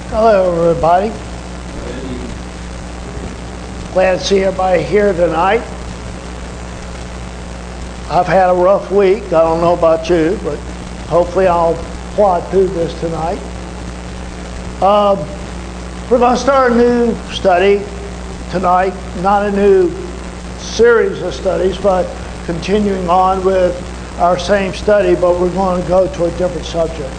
Hello, everybody. Glad to see everybody here tonight. I've had a rough week. I don't know about you, but hopefully I'll plod through this tonight. We're going to start a new study tonight. Not a new series of studies, but continuing on with our same study, but we're going to go to a different subject.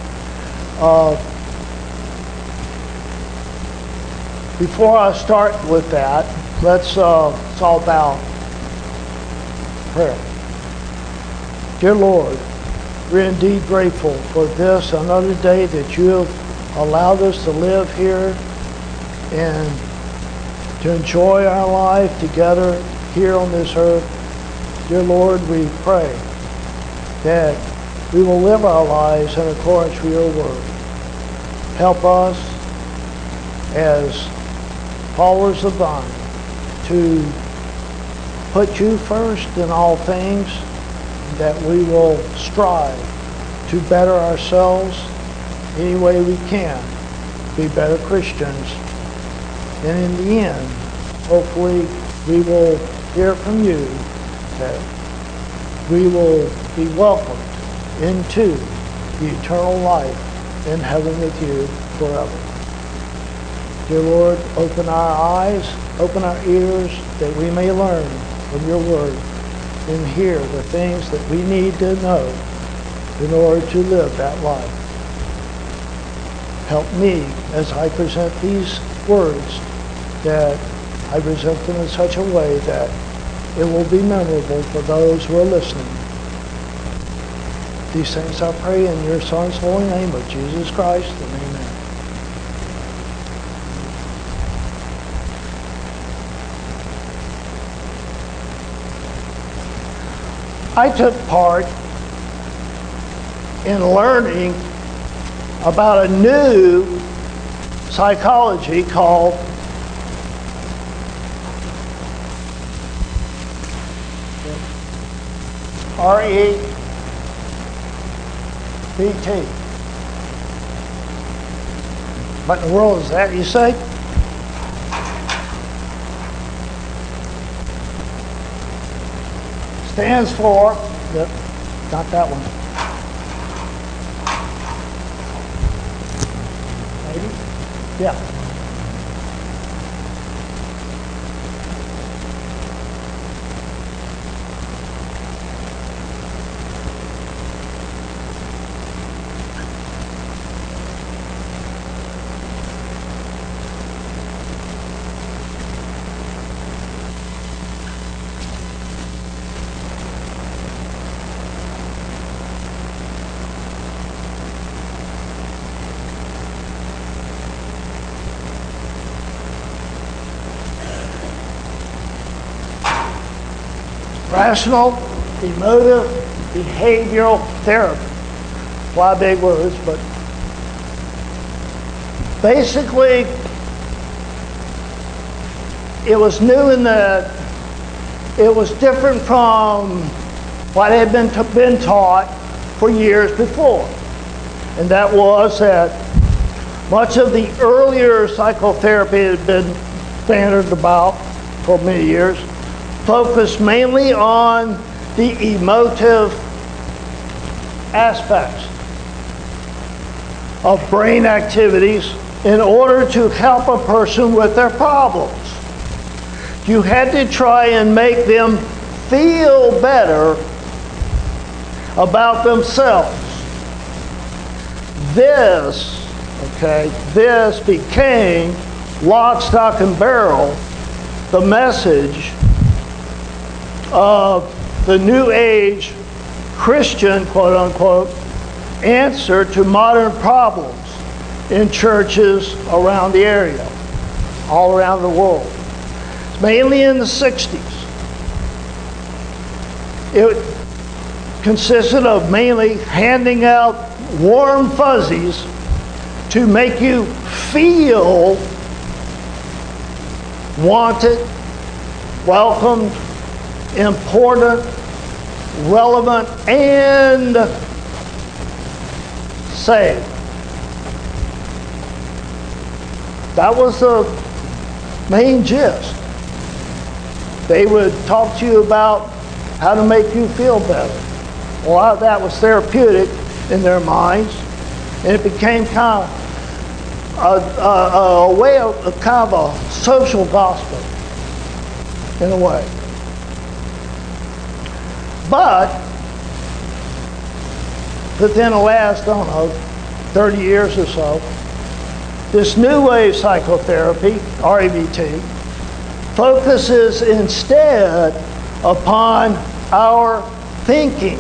Before I start with that, it's all about prayer. Dear Lord, we're indeed grateful for this another day that you have allowed us to live here and to enjoy our life together here on this earth. Dear Lord, we pray that we will live our lives in accordance with your word. Help us as followers of thine to put you first in all things, that we will strive to better ourselves any way we can, be better Christians. And in the end, hopefully we will hear from you that we will be welcomed into the eternal life in heaven with you forever. Dear Lord, open our eyes, open our ears, that we may learn from your word and hear the things that we need to know in order to live that life. Help me as I present these words, that I present them in such a way that it will be memorable for those who are listening. These things I pray in your Son's holy name of Jesus Christ, and amen. I took part in learning about a new psychology called REBT. What in the world is that, you say? Stands for, not that one. Maybe? Yeah. Rational, emotive, behavioral therapy. A lot of big words, but basically it was new in that it was different from what had been taught for years before. And that was that much of the earlier psychotherapy had been bandied about for many years, focused mainly on the emotive aspects of brain activities in order to help a person with their problems. You had to try and make them feel better about themselves. This became lock, stock, and barrel, the message of the New Age Christian, quote unquote, answer to modern problems in churches around the area, all around the world. Mainly in the 60s. It consisted of mainly handing out warm fuzzies to make you feel wanted, welcomed, important, relevant, and saved. That was the main gist. They would talk to you about how to make you feel better. A lot of that was therapeutic in their minds, and it became kind of a way of kind of a social gospel, in a way. But within the last, I don't know, 30 years or so, this new wave psychotherapy, REBT, focuses instead upon our thinking,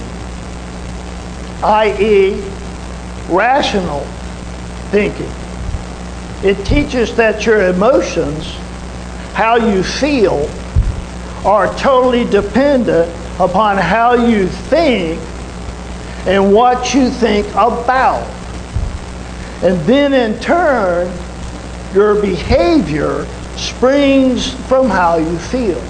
i.e., rational thinking. It teaches that your emotions, how you feel, are totally dependent upon how you think and what you think about. And then in turn, your behavior springs from how you feel.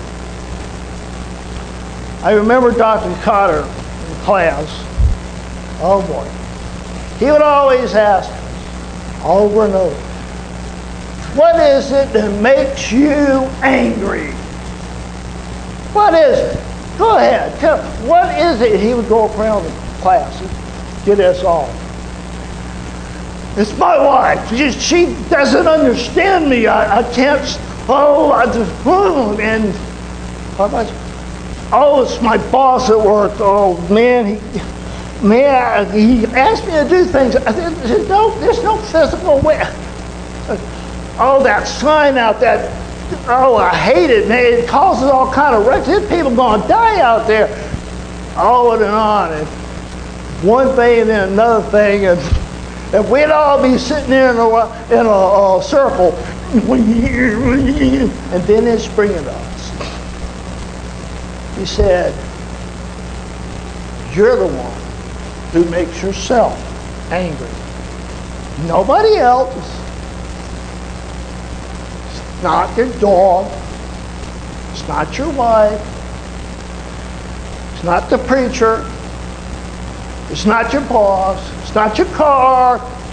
I remember Dr. Cotter in class, oh boy, he would always ask us over and over, what is it that makes you angry? What is it? Go ahead, tell me, what is it? He would go around the class and get us all. It's my wife. She doesn't understand me. I can't. And it's my boss at work. Oh man, he asked me to do things. I said, no, there's no physical way. Oh, that sign out that. Oh, I hate it, man. It causes all kind of wrecks. There's people going to die out there. On and on, and one thing and then another thing, and we'd all be sitting there in a circle, and then it spring at us. He said, you're the one who makes yourself angry. Nobody else. It's not your dog. It's not your wife. It's not the preacher. It's not your boss. It's not your car.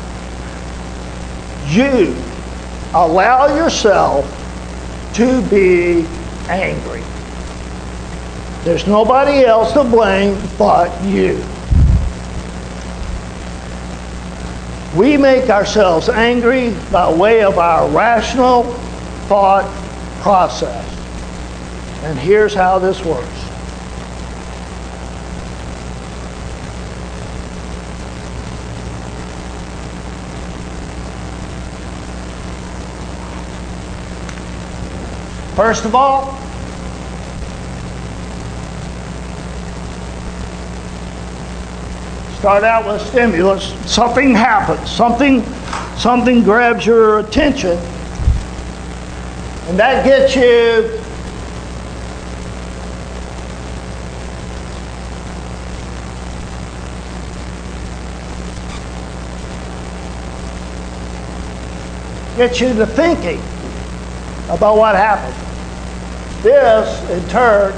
You allow yourself to be angry. There's nobody else to blame but you. We make ourselves angry by way of our rational thought process. And here's how this works. First of all, start out with stimulus. Something happens. Something grabs your attention, and that gets you to thinking about what happened. This, in turn,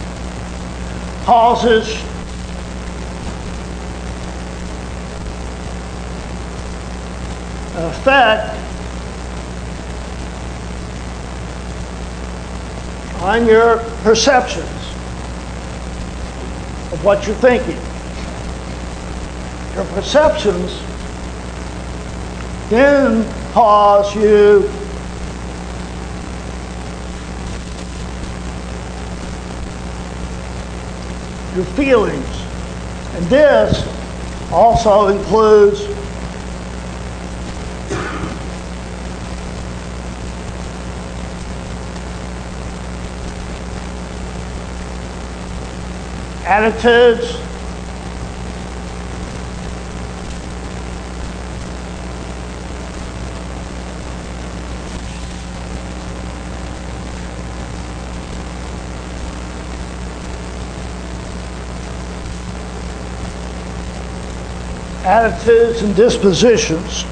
causes an effect on your perceptions of what you're thinking. Your perceptions then cause you your feelings. And this also includes attitudes, and dispositions.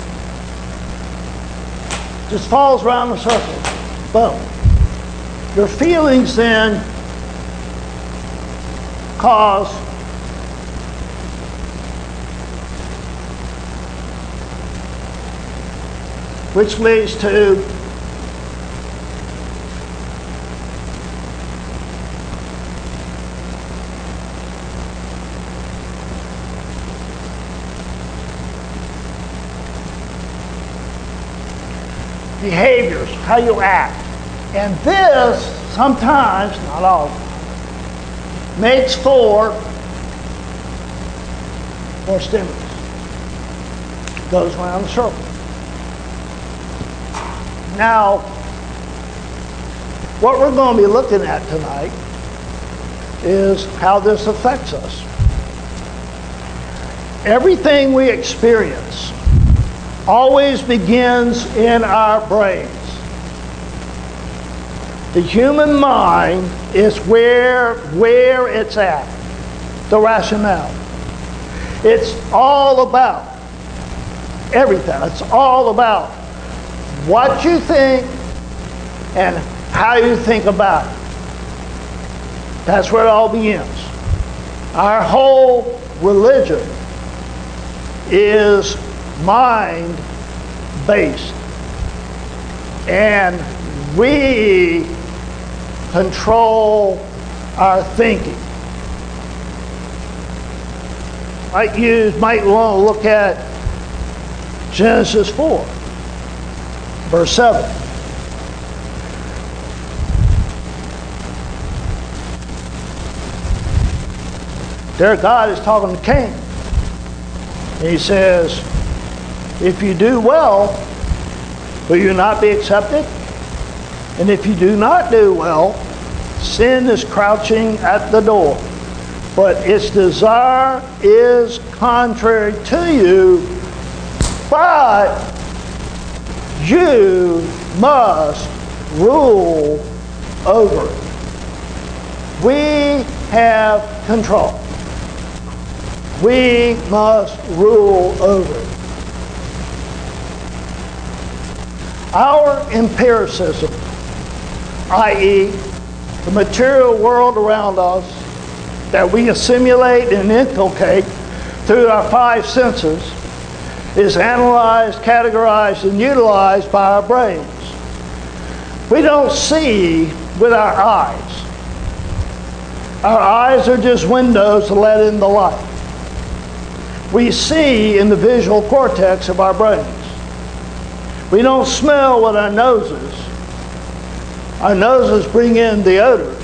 Just falls around the circle. Boom. Your feelings then cause which leads to behaviors, how you act. And this, sometimes, not all, makes for more stimulus. Goes around the circle. Now, what we're going to be looking at tonight is how this affects us. Everything we experience always begins in our brains. The human mind is where it's at, the rationale. It's all about everything. It's all about what you think and how you think about it. That's where it all begins. Our whole religion is mind-based. And we control our thinking. Might want to look at Genesis 4, verse 7. There God is talking to Cain. And he says, if you do well, will you not be accepted? And if you do not do well, sin is crouching at the door. But its desire is contrary to you, but you must rule over it. We have control. We must rule over it. Our empiricism, i.e., the material world around us that we assimilate and inculcate through our five senses, is analyzed, categorized, and utilized by our brains. We don't see with our eyes. Our eyes are just windows to let in the light. We see in the visual cortex of our brains. We don't smell with our noses. Our noses bring in the odors.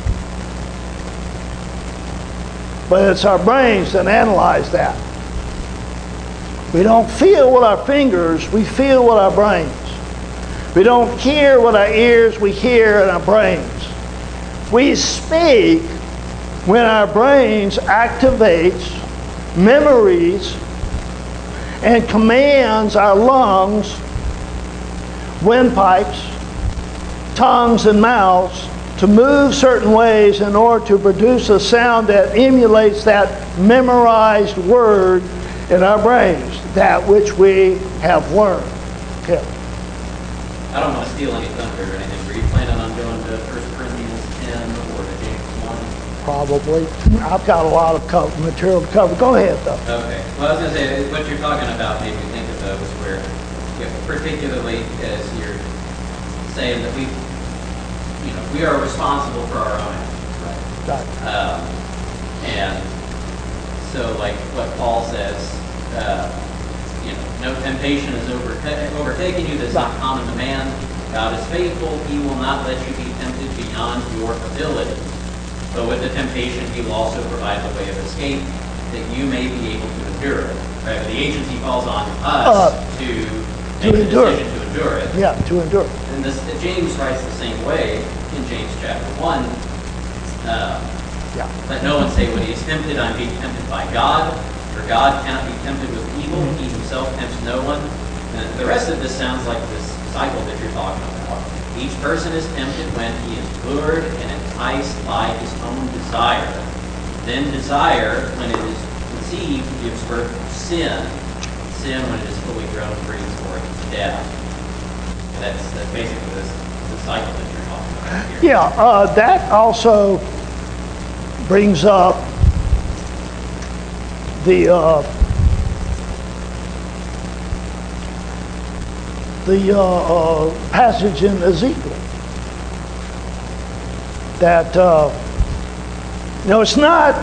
But it's our brains that analyze that. We don't feel with our fingers, we feel with our brains. We don't hear with our ears, we hear in our brains. We speak when our brains activates memories and commands our lungs, windpipes, tongues, and mouths to move certain ways in order to produce a sound that emulates that memorized word in our brains, that which we have learned. Okay. I don't want to steal any thunder or anything. Were you planning on going to 1 Corinthians 10 or to James 1? Probably. I've got a lot of material to cover. Go ahead, though. Okay. Well, I was going to say, what you're talking about made me think of those where, particularly as you're saying that we are responsible for our own actions, right? And so, like what Paul says, no temptation has overtaken you that's not common to man. God is faithful; He will not let you be tempted beyond your ability. But with the temptation, He will also provide the way of escape that you may be able to endure it. Right? But the agency falls on us to make the decision to endure it. Yeah, to endure it. And James writes the same way in James chapter 1. Let no one say when he is tempted, I'm being tempted by God, for God cannot be tempted with evil. He himself tempts no one. And the rest of this sounds like this cycle that you're talking about. Each person is tempted when he is lured and enticed by his own desire. Then desire, when it is conceived, gives birth to sin. Sin, when it is fully grown, brings forth death. That's basically the cycle that you're talking about here. Yeah, that also brings up the passage in Ezekiel that it's not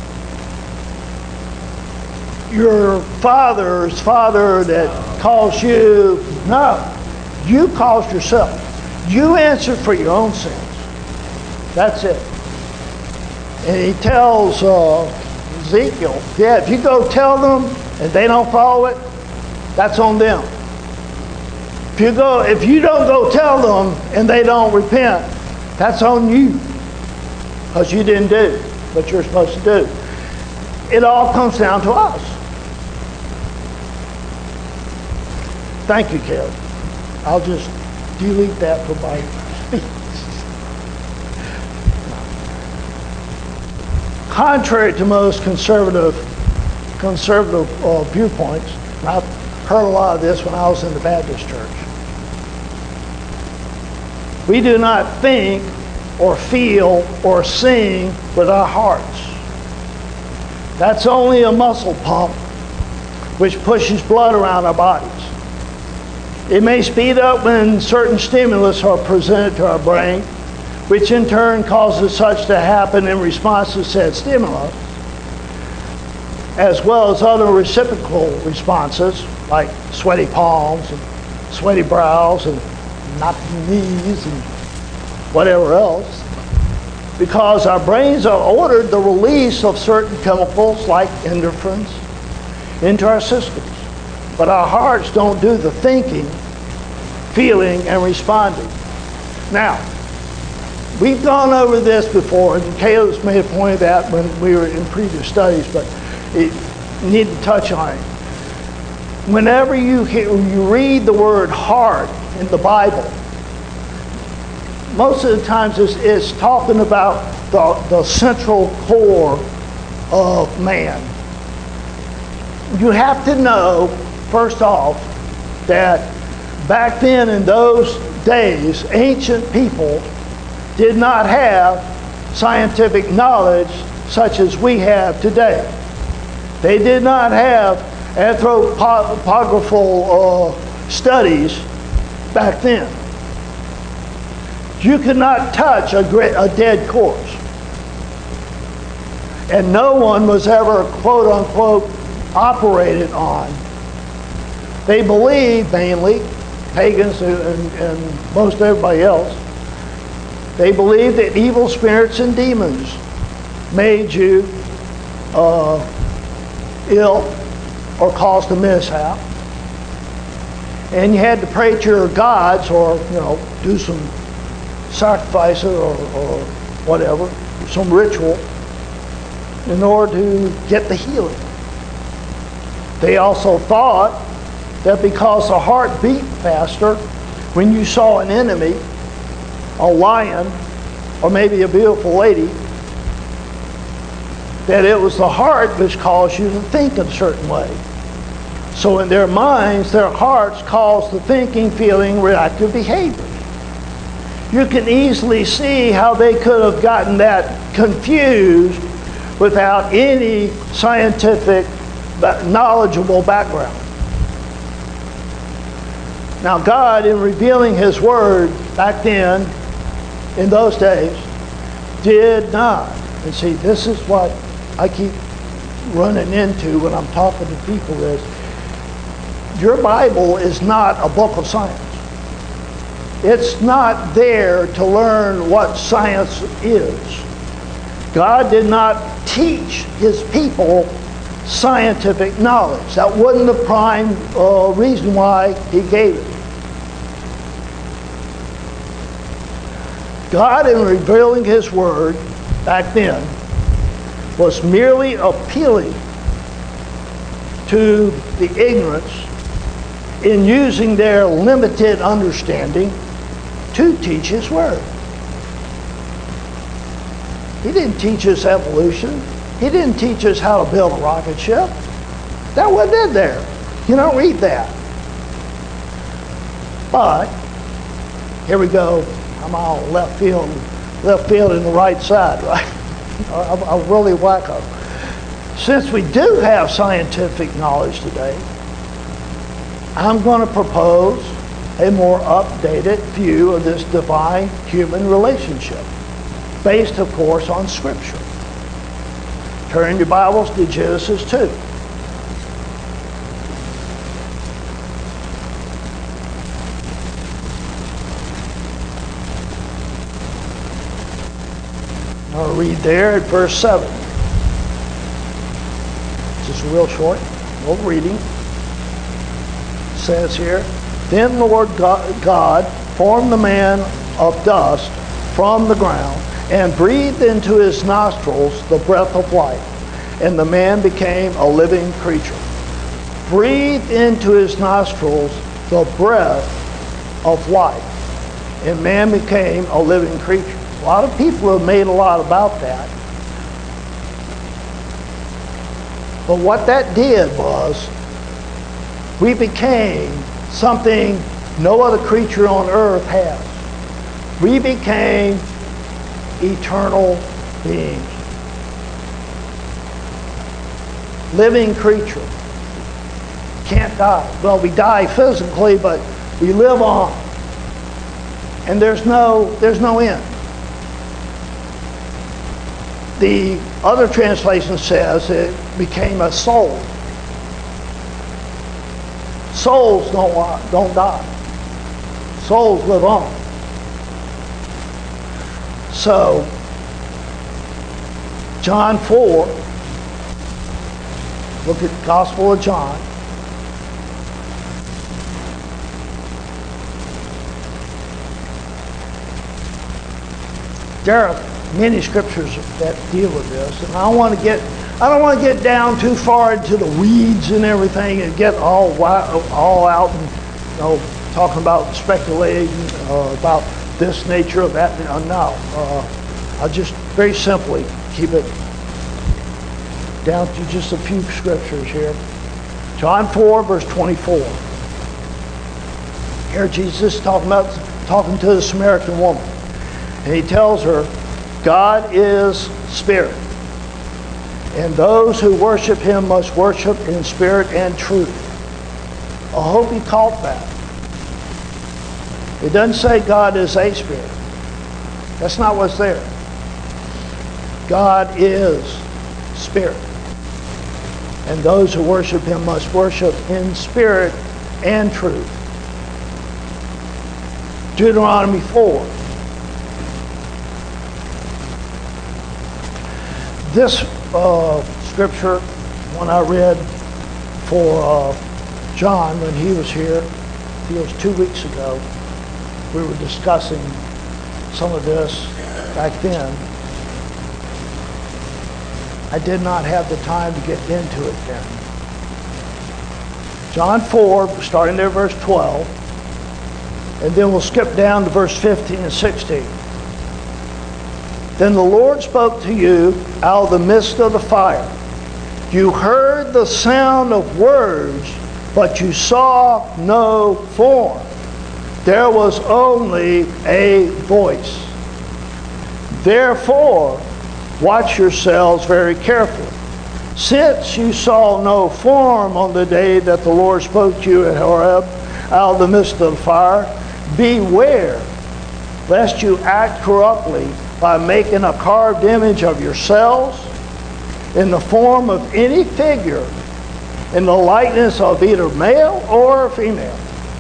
your father's father that calls you. No, you caused yourself. You answered for your own sins. That's it. And he tells Ezekiel, if you go tell them and they don't follow it, that's on them. If you don't go tell them and they don't repent, that's on you, because you didn't do what you're supposed to do. It all comes down to us. Thank you, Caleb. I'll just delete that from my speech. Contrary to most conservative viewpoints, and I've heard a lot of this when I was in the Baptist church, we do not think or feel or sing with our hearts. That's only a muscle pump which pushes blood around our bodies. It may speed up when certain stimulus are presented to our brain, which in turn causes such to happen in response to said stimulus, as well as other reciprocal responses like sweaty palms and sweaty brows and knocking knees and whatever else, because our brains are ordered the release of certain chemicals like endorphins into our systems. But our hearts don't do the thinking, feeling, and responding. Now, we've gone over this before, and Caleb's made a point of that when we were in previous studies, but you need to touch on it. Whenever you read the word heart in the Bible, most of the times it's talking about the central core of man. You have to know, first off, that back then in those days, ancient people did not have scientific knowledge such as we have today. They did not have anthropographical studies back then. You could not touch a dead corpse. And no one was ever, quote unquote, operated on. They believed, mainly, pagans and most everybody else, they believed that evil spirits and demons made you ill or caused a mishap. And you had to pray to your gods or, do some sacrifices or whatever, some ritual in order to get the healing. They also thought that because the heart beat faster when you saw an enemy, a lion, or maybe a beautiful lady, that it was the heart which caused you to think a certain way. So in their minds, their hearts caused the thinking, feeling, reactive behavior. You can easily see how they could have gotten that confused without any scientific, knowledgeable background. Now God, in revealing His Word back then, in those days, did not. And see, this is what I keep running into when I'm talking to people is, your Bible is not a book of science. It's not there to learn what science is. God did not teach His people scientific knowledge. That wasn't the prime reason why He gave it. God, in revealing His Word back then, was merely appealing to the ignorance in using their limited understanding to teach His Word. He didn't teach us evolution. He didn't teach us how to build a rocket ship. That wasn't in there. You don't read that. But, here we go. I'm all left field in the right side, right? I'm really wacko. Since we do have scientific knowledge today, I'm going to propose a more updated view of this divine-human relationship, based, of course, on Scripture. Turn your Bibles to Genesis 2. I'll read there at verse 7. Just real short, no reading. It says here, Then Lord God formed the man of dust from the ground and breathed into his nostrils the breath of life, and the man became a living creature. Breathed into his nostrils the breath of life, and man became a living creature. A lot of people have made a lot about that. But what that did was, we became something no other creature on earth has. We became eternal beings. Living creature. Can't die. Well, we die physically, but we live on. And there's no end. The other translation says it became a soul. Souls don't die. Souls live on. So, John 4, look at the Gospel of John. There are many scriptures that deal with this, and I don't want to get down too far into the weeds and everything and get all out and talking about speculating about this nature of that. No, I'll just very simply keep it down to just a few scriptures here. John 4, verse 24. Here Jesus is talking to the Samaritan woman, and he tells her, God is spirit, and those who worship him must worship in spirit and truth. I hope you caught that. It doesn't say God is a spirit. That's not what's there. God is spirit, and those who worship him must worship in spirit and truth. Deuteronomy 4. This scripture, when I read for John when he was here, it was 2 weeks ago, we were discussing some of this back then. I did not have the time to get into it then. John 4, starting there verse 12, and then we'll skip down to verse 15 and 16. Then the Lord spoke to you out of the midst of the fire. You heard the sound of words, but you saw no form. There was only a voice. Therefore, watch yourselves very carefully. Since you saw no form on the day that the Lord spoke to you at Horeb out of the midst of the fire, beware lest you act corruptly by making a carved image of yourselves in the form of any figure in the likeness of either male or female.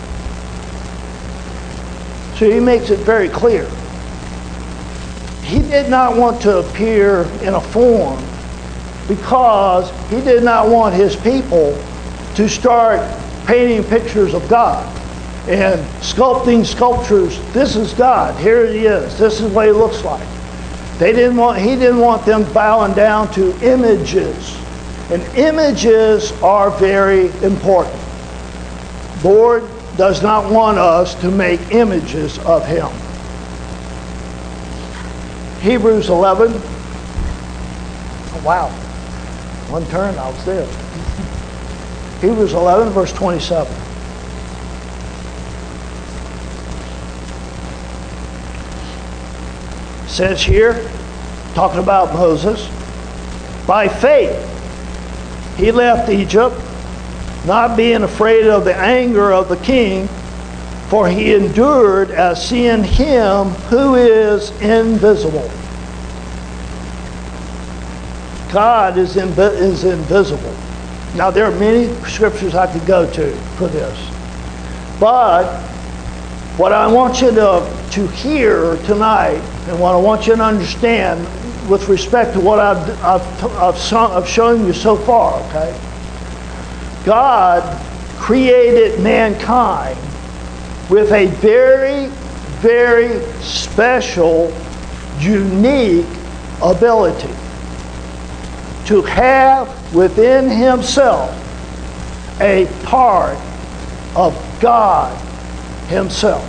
So he makes it very clear. He did not want to appear in a form because he did not want his people to start painting pictures of God and sculpting sculptures. This is God. Here he is. This is what he looks like. He didn't want them bowing down to images. And images are very important. Lord does not want us to make images of him. Hebrews 11. Oh, wow. One turn, I was there. Hebrews 11, verse 27. Says here, talking about Moses, by faith he left Egypt, not being afraid of the anger of the king, For he endured as seeing him who is invisible. God is invisible. Now, there are many scriptures I could go to for this. But what I want you to hear tonight, and what I want you to understand with respect to what I've shown you so far, okay? God created mankind with a very, very special, unique ability to have within himself a part of God himself.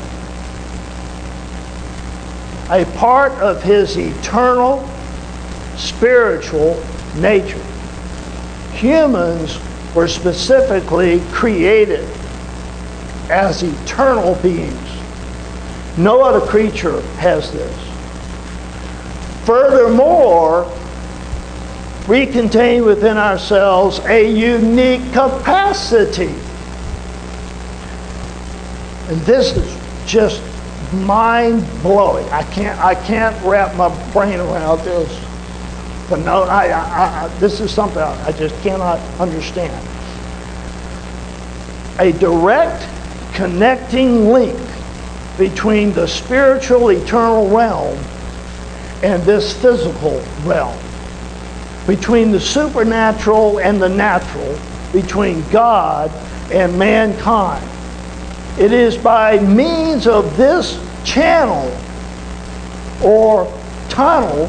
A part of his eternal spiritual nature. Humans were specifically created as eternal beings. No other creature has this. Furthermore, we contain within ourselves a unique capacity. And this is just mind-blowing. I can't wrap my brain around this. But no, this is something I just cannot understand. A direct connecting link between the spiritual eternal realm and this physical realm. Between the supernatural and the natural. Between God and mankind. It is by means of this channel or tunnel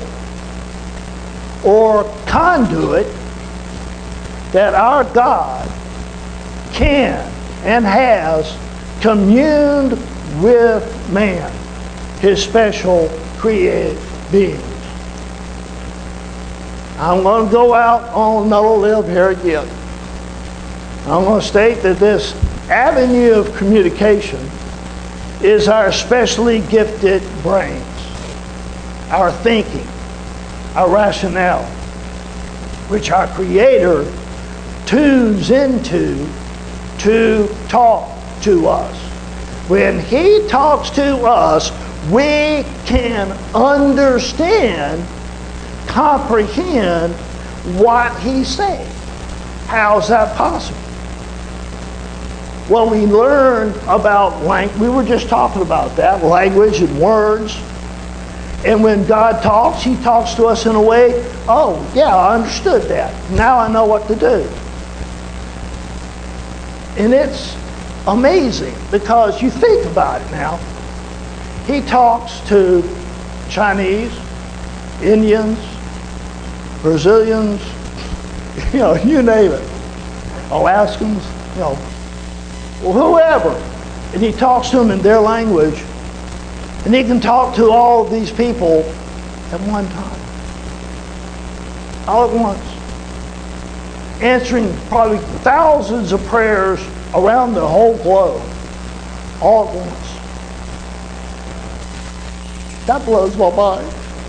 or conduit that our God can and has communed with man, his special created beings. I'm going to go out on another limb here again. I'm going to state that this avenue of communication is our specially gifted brains, our thinking, our rationale, which our Creator tunes into to talk to us. When He talks to us, we can understand, comprehend what He's saying. How's that possible? Well, we learn about language. We were just talking about that, language and words. And when God talks, He talks to us in a way, oh, yeah, I understood that. Now I know what to do. And it's amazing because you think about it now. He talks to Chinese, Indians, Brazilians, you name it, Alaskans, whoever. And He talks to them in their language. And He can talk to all of these people at one time. All at once. Answering probably thousands of prayers around the whole globe. All at once. That blows my mind.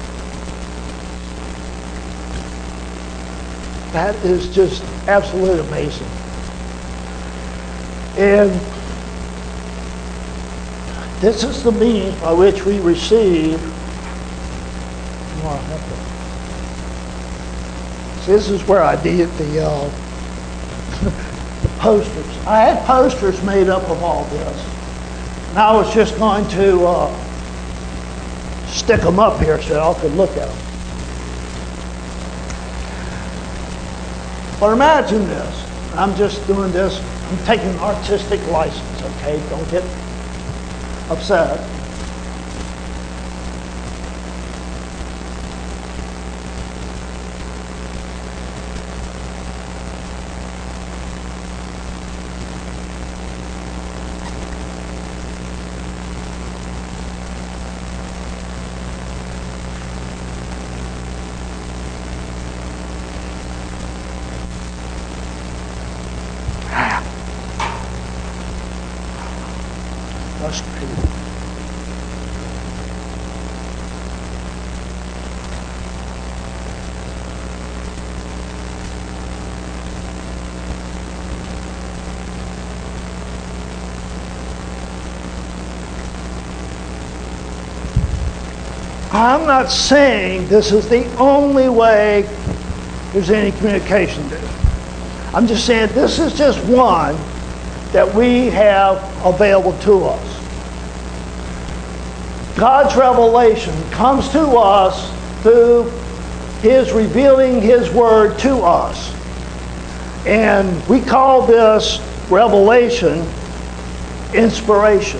That is just absolutely amazing. And this is the means by which we receive. This is where I did the posters. I had posters made up of all this. And I was just going to stick them up here so y'all could look at them. But imagine this. I'm just doing this. I'm taking an artistic license, okay? Don't get upset. Frustrated. I'm not saying this is the only way there's any communication there. I'm just saying this is just one that we have available to us. God's revelation comes to us through His revealing His Word to us. And we call this revelation inspiration.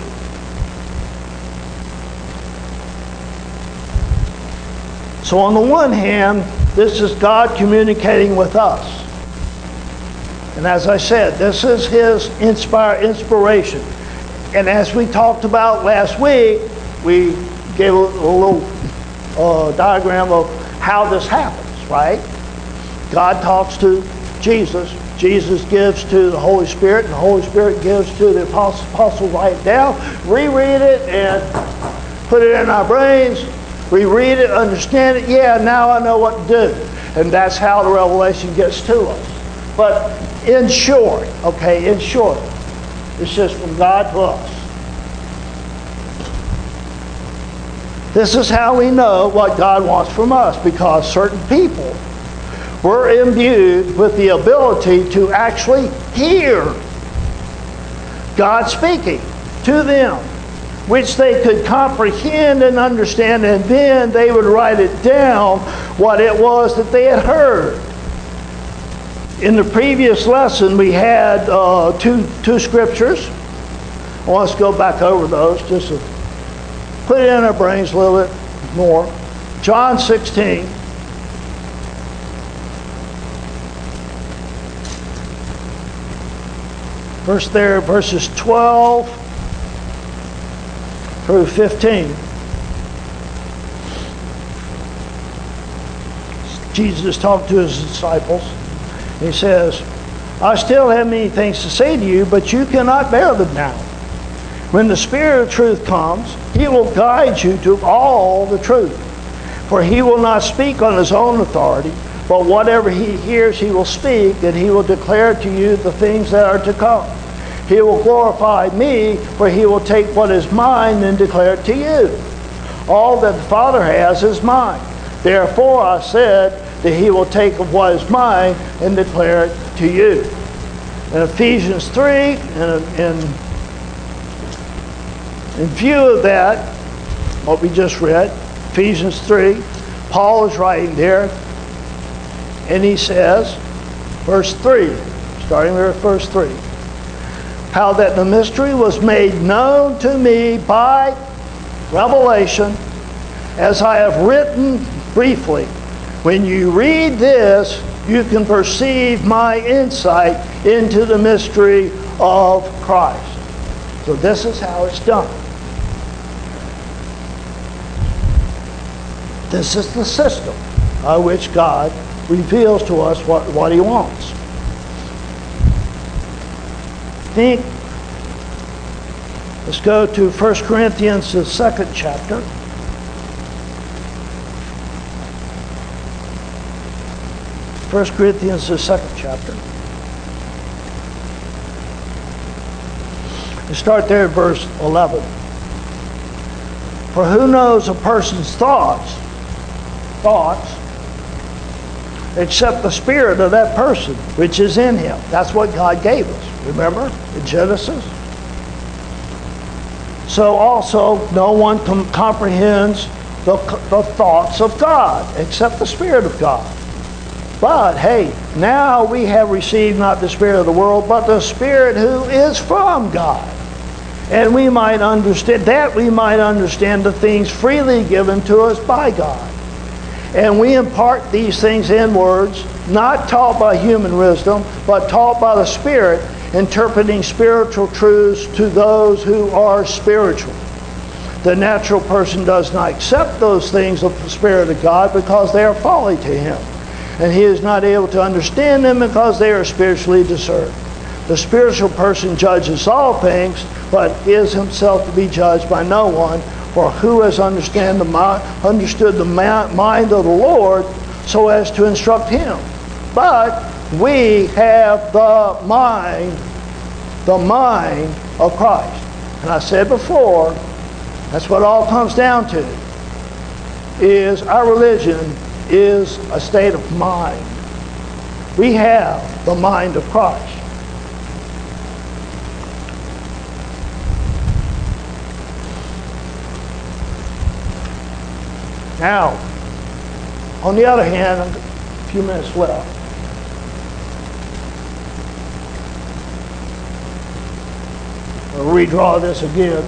So on the one hand, this is God communicating with us. And as I said, this is His inspiration. And as we talked about last week, we gave a little diagram of how this happens, right? God talks to Jesus. Jesus gives to the Holy Spirit, and the Holy Spirit gives to the apostle, write it down, reread it, and put it in our brains. We read it, understand it. Yeah, now I know what to do. And that's how the revelation gets to us. But in short, it's just from God to us. This is how we know what God wants from us, because certain people were imbued with the ability to actually hear God speaking to them, which they could comprehend and understand, and then they would write it down, what it was that they had heard. In the previous lesson, we had two scriptures. Well, let's go back over those just to put it in our brains a little bit more. John 16. Verses 12 through 15. Jesus talked to His disciples. He says, I still have many things to say to you, but you cannot bear them now. When the Spirit of truth comes, He will guide you to all the truth. For He will not speak on His own authority, but whatever He hears He will speak, and He will declare to you the things that are to come. He will glorify me, for He will take what is mine and declare it to you. All that the Father has is mine. Therefore I said that He will take of what is mine and declare it to you. In Ephesians 3, in view of that, what we just read, Ephesians 3, Paul is writing there, and he says, verse 3, starting with verse 3, how that the mystery was made known to me by revelation, as I have written briefly. When you read this, you can perceive my insight into the mystery of Christ. So this is how it's done. This is the system by which God reveals to us what He wants. Let's go to 1 Corinthians, the 2nd chapter. 1 Corinthians, the 2nd chapter. We start there at verse 11. For who knows a person's thoughts, except the spirit of that person which is in him? That's what God gave us. Remember in Genesis? So also no one comprehends the thoughts of God except the Spirit of God. But hey, now we have received not the spirit of the world, but the Spirit who is from God. And we might understand the things freely given to us by God. And we impart these things in words, not taught by human wisdom, but taught by the Spirit, interpreting spiritual truths to those who are spiritual. The natural person does not accept those things of the Spirit of God because they are folly to him. And he is not able to understand them because they are spiritually discerned. The spiritual person judges all things, but is himself to be judged by no one. For who has understood the mind of the Lord so as to instruct him? But we have the mind of Christ. And I said before, that's what it all comes down to. is our religion is a state of mind. We have the mind of Christ. Now, on the other hand, a few minutes left. I'll redraw this again.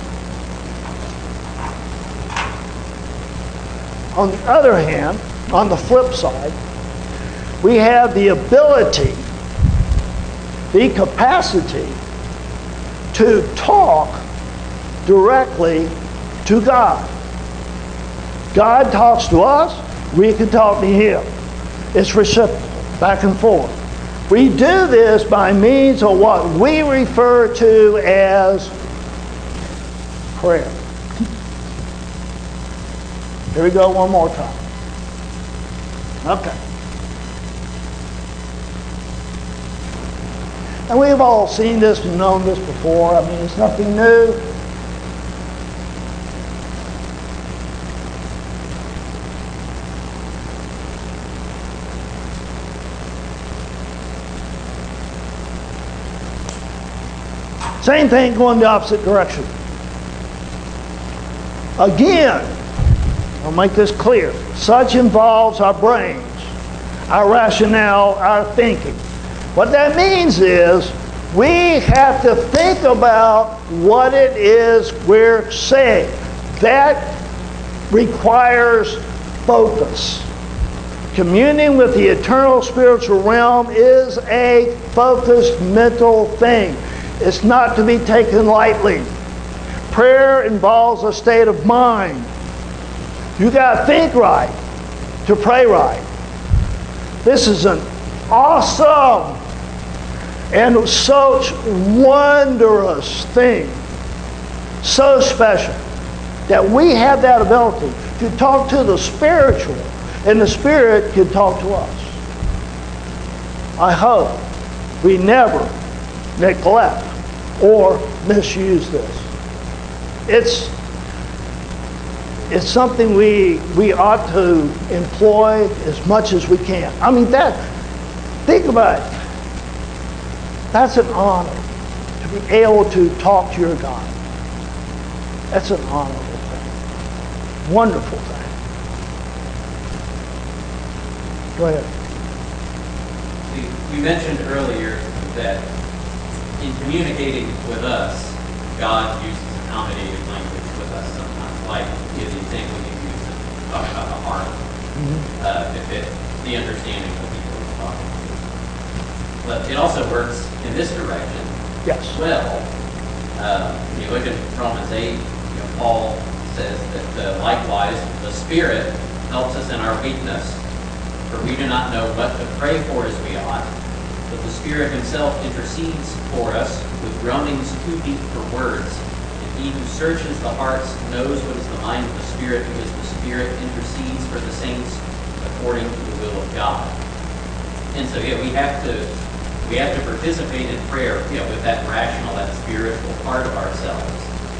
On the other hand, on the flip side, we have the ability, the capacity to talk directly to God. God talks to us, we can talk to Him. It's reciprocal, back and forth. We do this by means of what we refer to as prayer. Here we go one more time. Okay. And we've all seen this and known this before. I mean, it's nothing new. Same thing going the opposite direction. Again, I'll make this clear. Such involves our brains, our rationale, our thinking. What that means is we have to think about what it is we're saying. That requires focus. Communing with the eternal spiritual realm is a focused mental thing. It's not to be taken lightly. Prayer involves a state of mind. You got to think right to pray right. This is an awesome and such wondrous thing. So special that we have that ability to talk to the spiritual, and the Spirit can talk to us. I hope we never neglect or misuse this. It's something we ought to employ as much as we can. I mean, think about it. That's an honor to be able to talk to your God. That's an honorable thing. Wonderful thing. Go ahead. You mentioned earlier that in communicating with us, God uses accommodated language with us sometimes, like the example you used to talk about the heart, to fit the understanding of the people we're talking to. But it also works in this direction as well. You look at Romans 8, Paul says that likewise the Spirit helps us in our weakness, for we do not know what to pray for as we ought. But the Spirit Himself intercedes for us with groanings too deep for words. And He who searches the hearts knows what is the mind of the Spirit, because the Spirit intercedes for the saints according to the will of God. And so, we have to participate in prayer, with that rational, that spiritual part of ourselves.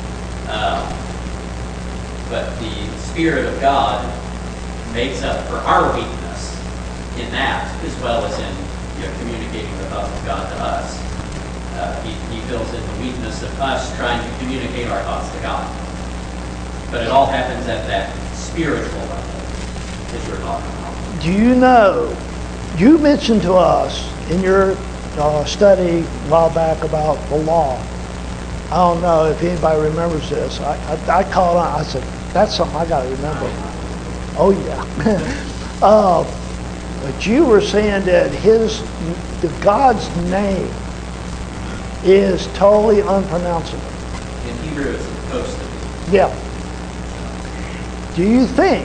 But the Spirit of God makes up for our weakness in that, as well as in communicating the thoughts of God to us. He fills in the weakness of us trying to communicate our thoughts to God. But it all happens at that spiritual level that you're talking about. Do you know, you mentioned to us in your study a while back about the law. I don't know if anybody remembers this. I called on, I said, that's something I got to remember. Oh, yeah. But you were saying that God's name is totally unpronounceable. In Hebrew, it's supposed to be. Yeah. Do you think,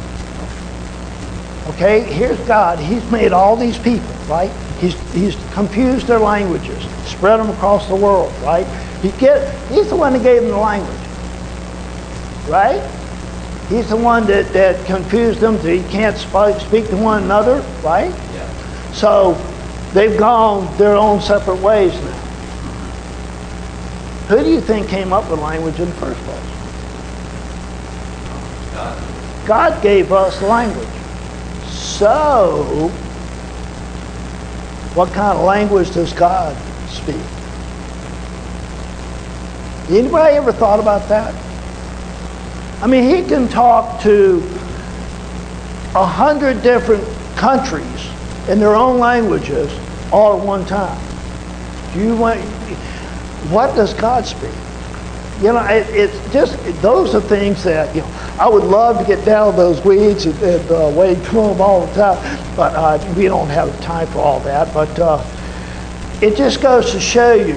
okay, here's God. He's made all these people, right? He's confused their languages, spread them across the world, right? He's the one that gave them the language, right? He's the one that confused them so he can't speak to one another, right? Yeah. So they've gone their own separate ways now. Who do you think came up with language in the first place? God gave us language. So, what kind of language does God speak? Anybody ever thought about that? I mean, he can talk to 100 different countries in their own languages all at one time. What does God speak? You know, it's just, those are things that, you know, I would love to get down those weeds and wade through them all the time, but we don't have time for all that. But it just goes to show you,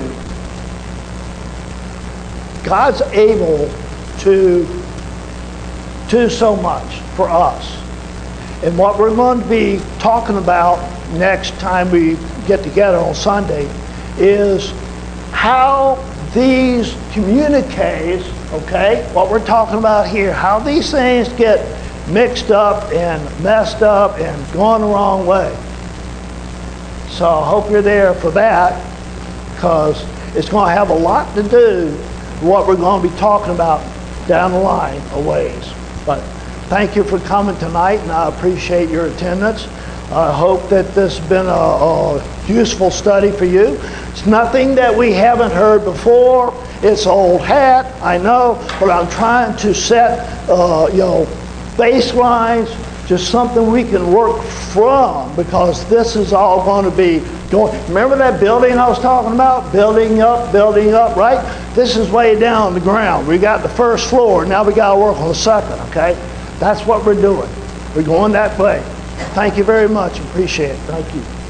God's able to do so much for us. And what we're going to be talking about next time we get together on Sunday is how these communiques, okay, what we're talking about here, how these things get mixed up and messed up and gone the wrong way. So I hope you're there for that, because it's going to have a lot to do with what we're going to be talking about down the line a ways. But thank you for coming tonight, and I appreciate your attendance. I hope that this has been a useful study for you. It's nothing that we haven't heard before. It's old hat, I know, but I'm trying to set, baselines, just something we can work from, because this is all going to be going. Remember that building I was talking about? Building up, right? This is way down on the ground. We got the first floor. Now we got to work on the second, okay? That's what we're doing. We're going that way. Thank you very much. Appreciate it. Thank you.